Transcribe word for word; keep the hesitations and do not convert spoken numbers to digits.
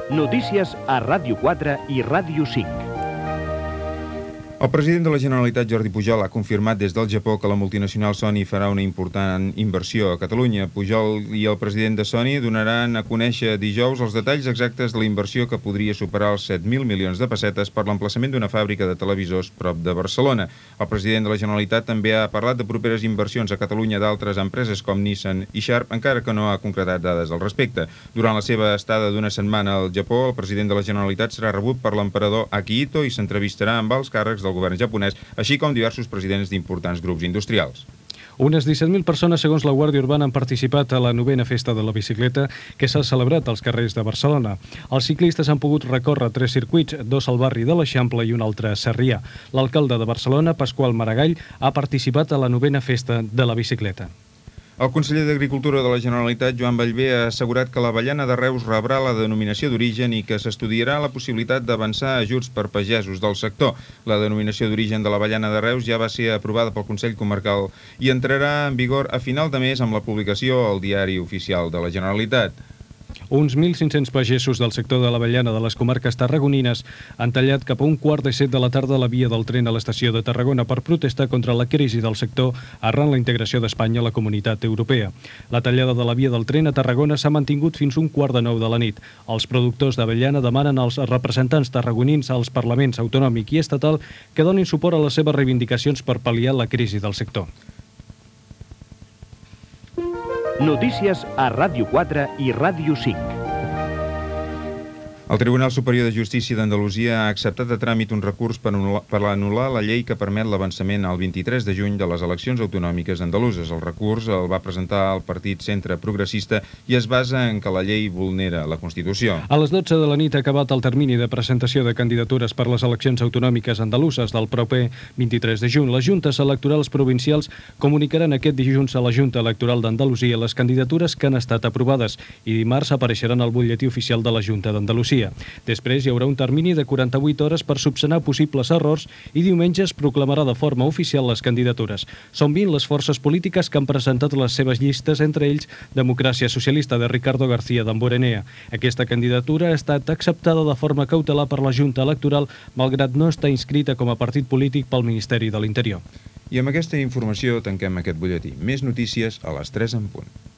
Notícies a Ràdio quatre i Ràdio cinc. El president de la Generalitat, Jordi Pujol, ha confirmat des del Japó que la multinacional Sony farà una important inversió a Catalunya. Pujol i el president de Sony donaran a conèixer dijous els detalls exactes de la inversió, que podria superar els set mil milions de pessetes per l'emplaçament d'una fàbrica de televisors prop de Barcelona. El president de la Generalitat també ha parlat de properes inversions a Catalunya d'altres empreses com Nissan i Sharp, encara que no ha concretat dades al respecte. Durant la seva estada d'una setmana al Japó, el president de la Generalitat serà rebut per l'emperador Akihito i s'entrevistarà amb alts càrrecs del govern japonès, així com diversos presidents d'importants grups industrials. Unes disset mil persones, segons la Guàrdia Urbana, han participat a la novena festa de la bicicleta que s'ha celebrat als carrers de Barcelona. Els ciclistes han pogut recórrer tres circuits, dos al barri de l'Eixample i un altre a Sarrià. L'alcalde de Barcelona, Pasqual Maragall, ha participat a la novena festa de la bicicleta. El conseller d'Agricultura de la Generalitat, Joan Bellver, ha assegurat que l'avellana de Reus rebrà la denominació d'origen i que s'estudiarà la possibilitat d'avançar ajuts per pagesos del sector. La denominació d'origen de l'avellana de Reus ja va ser aprovada pel Consell Comarcal i entrarà en vigor a final de mes amb la publicació al Diari Oficial de la Generalitat. Uns mil cinc-cents pagesos del sector de l'avellana de les comarques tarragonines han tallat cap a un quart de set de la tarda la via del tren a l'estació de Tarragona per protestar contra la crisi del sector arran la integració d'Espanya a la Comunitat Europea. La tallada de la via del tren a Tarragona s'ha mantingut fins un quart de nou de la nit. Els productors d'avellana demanen als representants tarragonins als parlaments autonòmic i estatal que donin suport a les seves reivindicacions per pal·liar la crisi del sector. Notícies a Ràdio quatre i Ràdio cinc. El Tribunal Superior de Justícia d'Andalusia ha acceptat a tràmit un recurs per anul·lar la llei que permet l'avançament al vint-i-tres de juny de les eleccions autonòmiques andaluses. El recurs el va presentar el Partit Centre Progressista i es basa en que la llei vulnera la Constitució. A les dotze de la nit ha acabat el termini de presentació de candidatures per les eleccions autonòmiques andaluses del proper vint-i-tres de juny. Les juntes electorals provincials comunicaran aquest dilluns a la Junta Electoral d'Andalusia les candidatures que han estat aprovades i dimarts apareixeran al butlletí oficial de la Junta d'Andalusia. Després hi haurà un termini de quaranta-vuit hores per subsanar possibles errors i diumenge es proclamarà de forma oficial les candidatures. Són vint les forces polítiques que han presentat les seves llistes, entre ells Democràcia Socialista de Ricardo García d'Amborenea. Aquesta candidatura ha estat acceptada de forma cautelar per la Junta Electoral, malgrat no estar inscrita com a partit polític pel Ministeri de l'Interior. I amb aquesta informació tanquem aquest butlletí. Més notícies a les tres en punt.